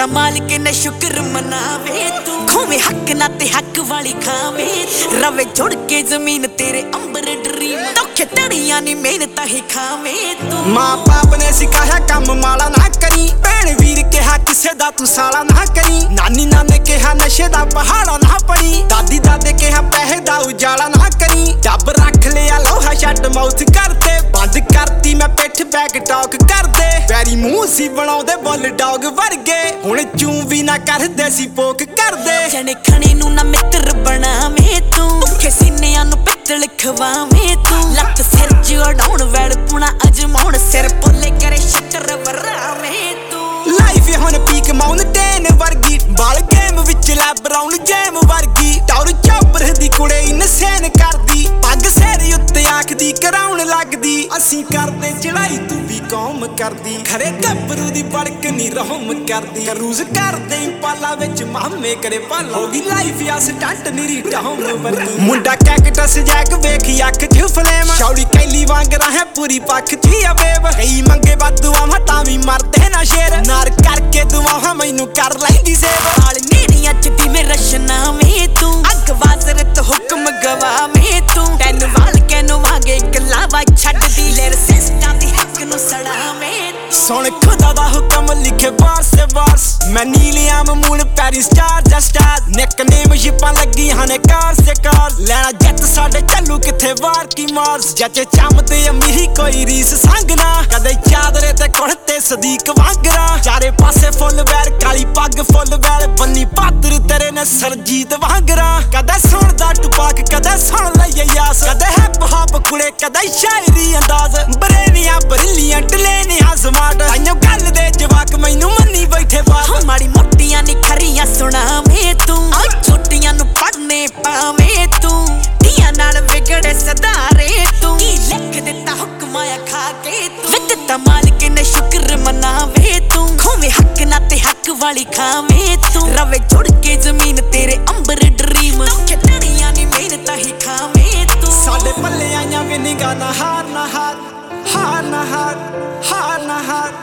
ता मालिक ने शुक्र मनावे तू खोवे हक ना ते हक वाली खावे रवे जुड़ के जमीन तेरे अंबर ड्रीम धोखे तड़ियां नी मेहनत ही खावे तू। मां बाप ने सिखाया काम माड़ा ना करी भैन वीर कहा किसे दा तू साला ना करी नानी नाने कहा नशे दा पहाड़ा ना पड़ी दादी दादे कहा पैसे दा उजाला ना करी जब रख लिया लोहा शट माउथ करते बंद करती मैं पिठ बैक टॉक करदे पैरी मुंह सी बनाउंदे बुल डॉग वर्गे हुण चूं भी ना करदे सी पोक करदे जने खणे नू ना मित्र बनावे तू भुखे सीनियां नू पित्तल खवावे तू लत सिर च उड़ाउण वैड़ पुणा अजमाउण सिर पोले करे शटर वरावे तू। लाइफ हुण पीक माउंटेन वर्गी बाल गेम विच लै ब्राउन जैम वर्गी टौर चौपर दी कुड़े इनसेन करदी पग सिर उत्ते आखदी कराउण लगदी असीं करदे चढ़ाई तू भी कौम करदी खरे गब्बरू दी बड़क नी रहम करदी क्रूज करदे पाला विच मामे करे पल होगी लाइफ या स्टंट नीरी टाउन वर्गी मुंडा कैक्टस जैक वेख अख च फ्लेम छौड़ी कैली वांगरा है पूरी पख च अबेब कई मंगे बदुआ मता भी मरदे ना शेर नार करके दुआ मैनू कर लैंदी सेब हाल नेड़ियां च दी मेरा शनावे तू अग वाजरत हुक्म गवावे तू टैन वाल कैनो वांगे कलावा छड्ड दी लेर सिस्टां दी हक नू सड़ावे सुन खुदा दा हुक्म लिखे बार्स से बार्स मैं नीलियाम मून पैरी स्टार जा स्टार निकनेम शिपां लगी हाने कार से कार लेना जट साडे चलू किथे वार की मार्स जचे चमदे अमीरी कोई रीस संगना कदे चादरे ते कुड़ते सदीक वांगरा चारे पासे फुल वैर काली पग फुल वैर बन्नी पात्र तेरे ने सरजीत वांगरा कदे सुनदा टुपाक कदे सुन लइए यास कदे हिप हॉप कुड़े कदे शायरी अंदाज बरेनियां बरलियां टलेनियां स्मार्ट आइयो गल दे जवाक मैनू मन्नी बैठे बाप माड़ी मोटियां नी खरियां सुनावे तू छोटियां नू पढ़ने पावे तू धियां नाल विगड़े सदारे तू की लिख दिता हुक्म आया खा के तू वित्ता मालिक ने शुक्र मनावे तू खोवे हक ना ते हक वाली खावे तू रवे जुड़ के जमीन तेरे अंबर ड्रीम धोखे तड़ियां नी मेहनत ही खावे तू साडे पल्ले आइयां वे निगाह ना हार ना हार हार ना हार हार ना हार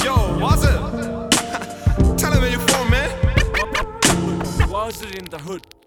In the hood.